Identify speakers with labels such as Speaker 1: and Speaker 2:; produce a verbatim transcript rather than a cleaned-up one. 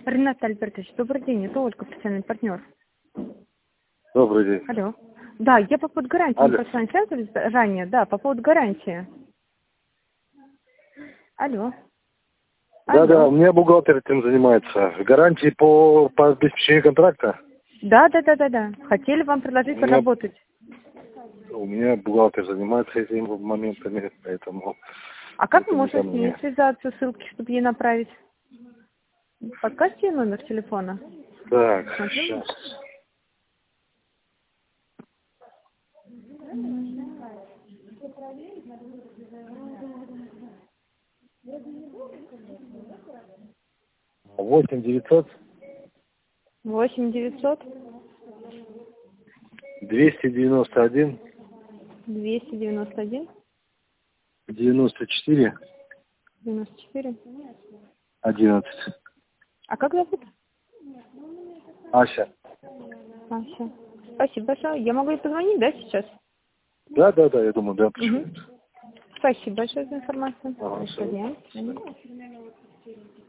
Speaker 1: Ренат Альбертович, добрый день, это Ольга, профессиональный партнер.
Speaker 2: Добрый день.
Speaker 1: Алло. Да, я по поводу гарантии, мы с вами связывались ранее, да, по поводу гарантии. Алло.
Speaker 2: Да,
Speaker 1: Алло.
Speaker 2: да, у меня бухгалтер этим занимается. Гарантии по, по обеспечению контракта?
Speaker 1: Да, да, да, да, да. Хотели вам предложить
Speaker 2: У меня-
Speaker 1: поработать.
Speaker 2: У меня бухгалтер занимается этими моментами, поэтому...
Speaker 1: А как
Speaker 2: это
Speaker 1: вы
Speaker 2: не
Speaker 1: можете
Speaker 2: ко
Speaker 1: с ней
Speaker 2: мне.
Speaker 1: связаться, ссылки, чтобы ей направить? Подскажите ей номер телефона.
Speaker 2: Так,
Speaker 1: Смотрю.
Speaker 2: сейчас. восемь девятьсот
Speaker 1: восемь девятьсот
Speaker 2: двести девяносто один
Speaker 1: двести девяносто один
Speaker 2: девяносто четыре
Speaker 1: девяносто четыре.
Speaker 2: одиннадцать.
Speaker 1: А как зовут?
Speaker 2: Ася.
Speaker 1: Ася. Спасибо большое. Я могу ей позвонить, да, сейчас?
Speaker 2: Да, да, да, я думаю, да, почему
Speaker 1: Угу. Спасибо большое за информацию.
Speaker 2: Ага,
Speaker 1: До
Speaker 2: всё.
Speaker 1: свидания.